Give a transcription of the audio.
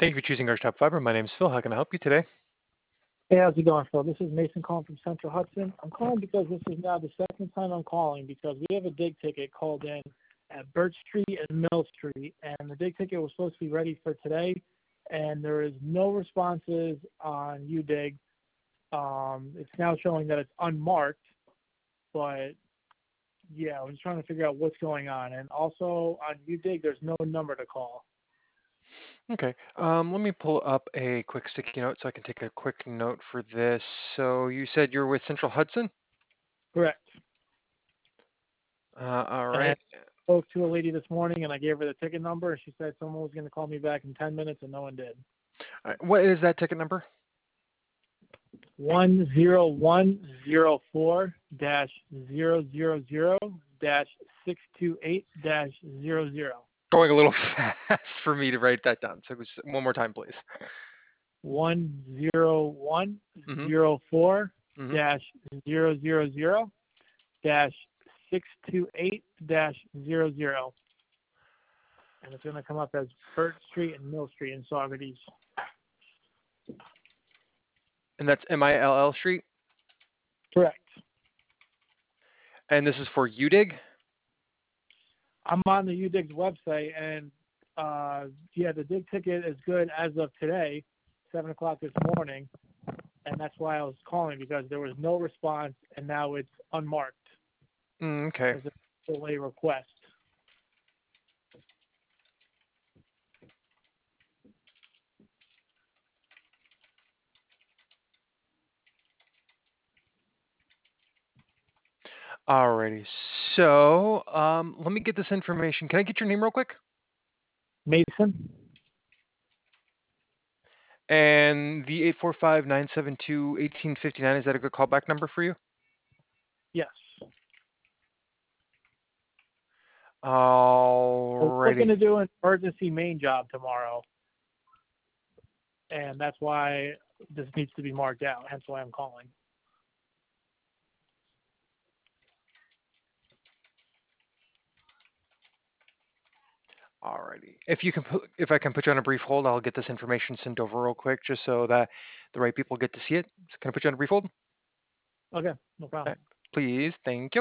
Thank you for choosing Arch Top Fiber. My name is Phil. How can I help you today? Hey, how's it going, Phil? This is Mason calling from Central Hudson. I'm calling because this is now the second time I'm calling because we have a dig ticket called in at Birch Street and Mill Street, and the dig ticket was supposed to be ready for today, and there is no responses on UDIG. It's now showing that it's unmarked, but yeah, I'm just trying to figure out what's going on. And also on UDIG, there's no number to call. Okay. Let me pull up a quick sticky note so I can take a quick note for this. So you said you're with Central Hudson? Correct. All And I right. spoke to a lady this morning, and I gave her the ticket number, and she said someone was going to call me back in 10 minutes, and no one did. All right. What is that ticket number? 10104-000-628-00. Going a little fast for me to write that down. So just one more time, please. 10104-000-628-00. And it's going to come up as Birch Street and Mill Street in Saugerties. And that's Mill Street? Correct. And this is for UDIG? I'm on the UDIG's website, and yeah, the dig ticket is good as of today, 7 o'clock this morning, and that's why I was calling, because there was no response, and now it's unmarked. Okay. As a delay request. Alrighty. So let me get this information. Can I get your name real quick? Mason? And the 845-972-1859, is that a good callback number for you? Yes. We're looking to Alrighty. do an emergency main job tomorrow, and that's why this needs to be marked out, hence why I'm calling. Alrighty. If I can put you on a brief hold, I'll get this information sent over real quick, just so that the right people get to see it. So can I put you on a brief hold? Okay, no problem. Please, thank you.